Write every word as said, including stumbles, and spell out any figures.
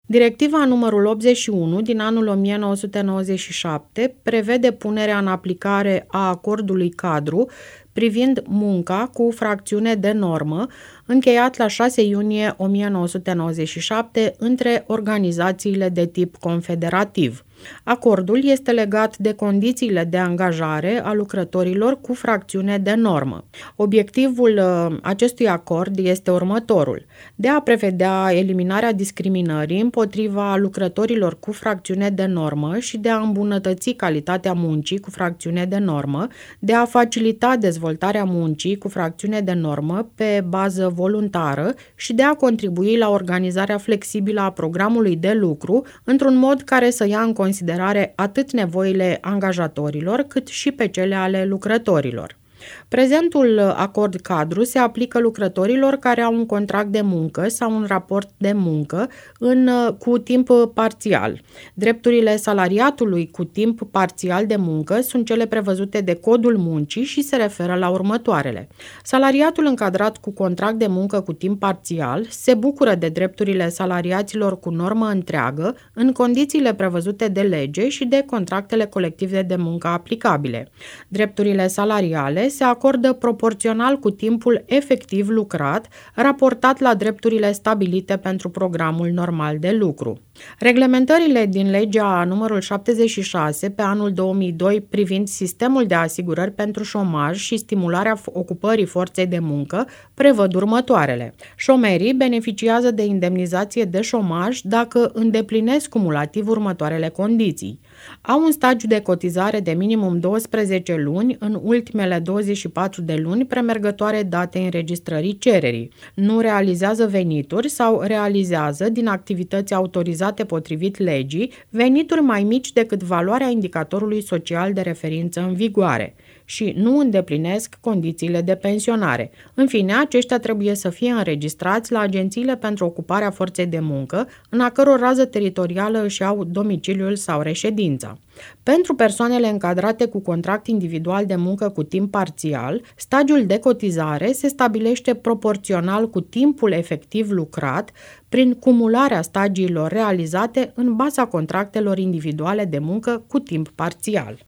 Directiva numărul optzeci și unu din anul o mie nouă sute nouăzeci și șapte prevede punerea în aplicare a acordului cadru privind munca cu fracțiune de normă, încheiat la șase iunie o mie nouă sute nouăzeci și șapte între organizațiile de tip confederativ. Acordul este legat de condițiile de angajare a lucrătorilor cu fracțiune de normă. Obiectivul acestui acord este următorul: de a prevedea eliminarea discriminării împotriva lucrătorilor cu fracțiune de normă și de a îmbunătăți calitatea muncii cu fracțiune de normă, de a facilita dezvoltarea muncii cu fracțiune de normă pe bază voluntară și de a contribui la organizarea flexibilă a programului de lucru într-un mod care să ia în considerare considerare atât nevoile angajatorilor, cât și pe cele ale lucrătorilor. Prezentul acord cadru se aplică lucrătorilor care au un contract de muncă sau un raport de muncă în, cu timp parțial. Drepturile salariatului cu timp parțial de muncă sunt cele prevăzute de Codul Muncii și se referă la următoarele. Salariatul încadrat cu contract de muncă cu timp parțial se bucură de drepturile salariaților cu normă întreagă în condițiile prevăzute de lege și de contractele colective de muncă aplicabile. Drepturile salariale se acordă proporțional cu timpul efectiv lucrat, raportat la drepturile stabilite pentru programul normal de lucru. Reglementările din legea numărul șaptezeci și șase pe anul două mii doi privind sistemul de asigurări pentru șomaj și stimularea ocupării forței de muncă prevăd următoarele. Șomerii beneficiază de indemnizație de șomaj dacă îndeplinesc cumulativ următoarele condiții: au un stagiu de cotizare de minimum douăsprezece luni în ultimele douăzeci și patru de luni premergătoare datei înregistrării cererii, nu realizează venituri sau realizează din activități autorizate potrivit legii venituri mai mici decât valoarea indicatorului social de referință în vigoare și nu îndeplinesc condițiile de pensionare. În fine, aceștia trebuie să fie înregistrați la agențiile pentru ocuparea forței de muncă, în a căror rază teritorială își au domiciliul sau reședința. Pentru persoanele încadrate cu contract individual de muncă cu timp parțial, stagiul de cotizare se stabilește proporțional cu timpul efectiv lucrat prin cumularea stagiilor realizate în baza contractelor individuale de muncă cu timp parțial.